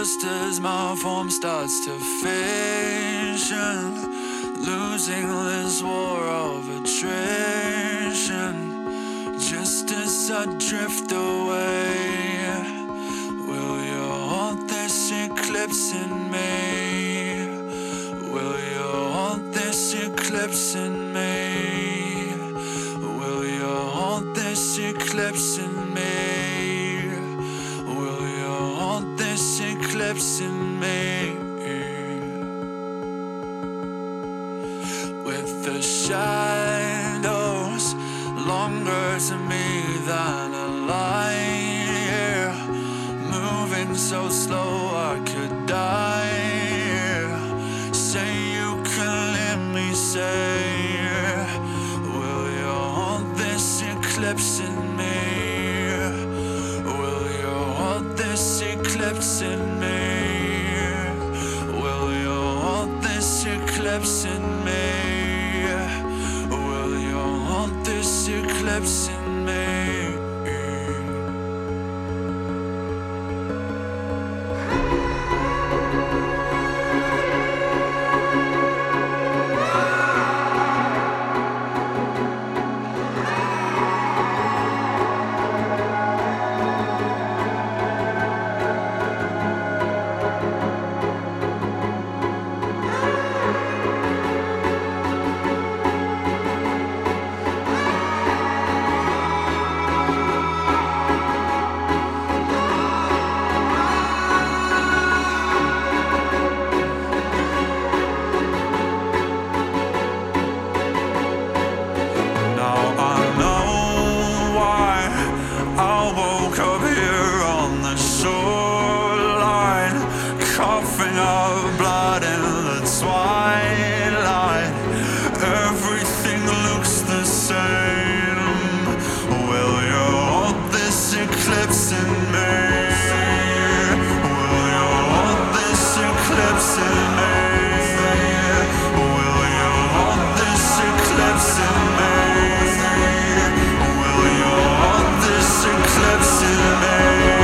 just as my form starts to fission, losing this war of attrition. Just as I drift away, will you hold this eclipse in me? Will you hold this eclipse in me? Will you hold this eclipse in me? Will you hold this eclipse in me? With the shadows longer to me than a light year, moving so slow I could die. Say you can let me say, will you hold this eclipse in me? Will you hold this eclipse in me? Will you hold this eclipse in me? Will you hold this eclipse in me? Coughing up blood in the twilight, everything looks the same. Will you hold this eclipse in me? Will you hold this eclipse in me? Will you hold this eclipse in me? Will you hold this eclipse in me?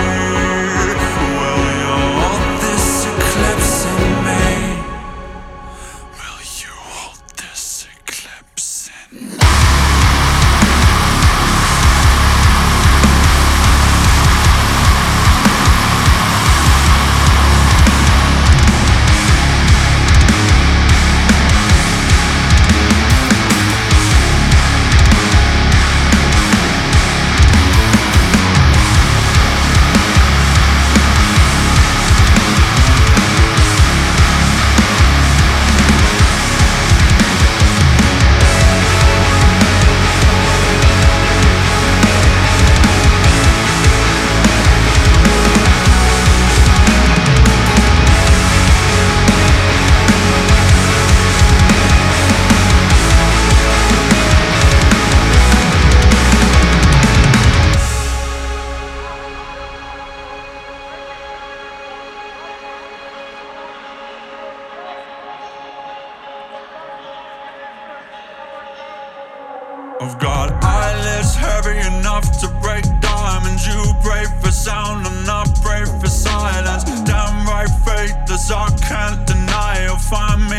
I've got eyelids heavy enough to break diamonds. You pray for sound, I'm not brave for silence. Damn right fate, this I can't deny. You'll find me